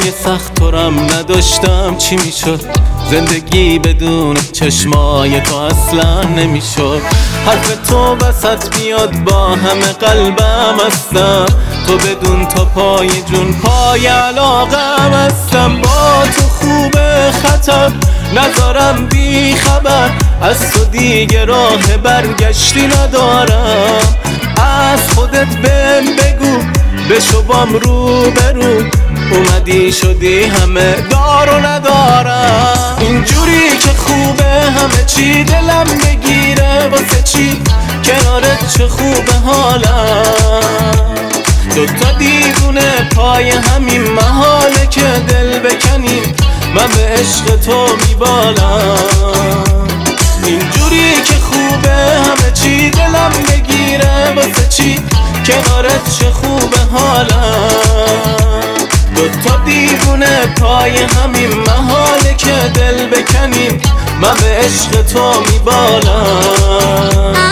روزای سخت تورم نداشتم چی میشد؟ زندگی بدون چشمای تو اصلا نمیشد. حرف تو وسط میاد با همه قلبم هستم، تو بدون تا پای جون پای علاقم هستم. با تو خوبه خطر نذارم بی خبر، از تو دیگه راه برگشتی ندارم. از خودت بهم بگو بشو بام رو برو، اومدی شدی همه دار و ندارم. اینجوری که خوبه همه چی دلم بگیره، واسه چی کنارت چه خوبه حالم. دوتا دیوونه پای همین محاله که دل بکنیم، من به عشق تو میبالم. اینجوری که خوبه همه چی دلم بگیره، واسه چی کنارت چه خوبه حالم. دوتا دیوونه پای همین محاله که دل بکنیم، من به عشق تو میبالم.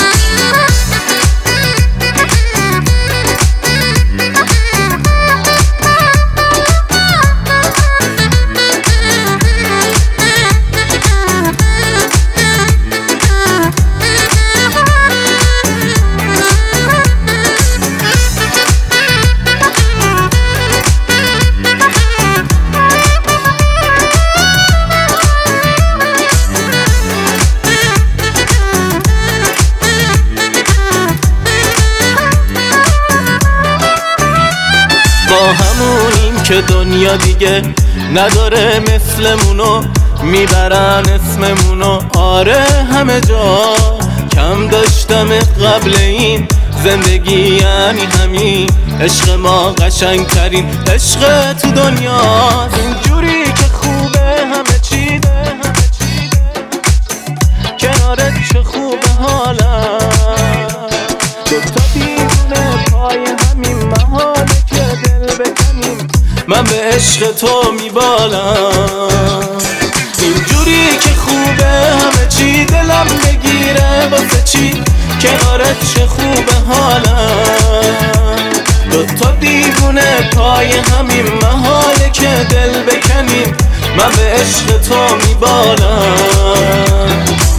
با همونیم که دنیا دیگه نداره مثلمونو، میبرن اسممونو آره همه جا. کم داشتم قبل این زندگی یعنی همین، عشق ما قشنگترین عشق تو دنیاست. اینجوری که خوبه همه چی ده، کنارت چه خوبه حالم. دوتا دیوونه پای همین محاله که دل بکنیم، من به عشق تو میبالم. اینجوری که خوبه همه چی دلم بگیره، واسه چی کنارت چه خوبه حالم. دوتا دیوونه پای همین محاله که دل بکنیم، من به عشق تو میبالم.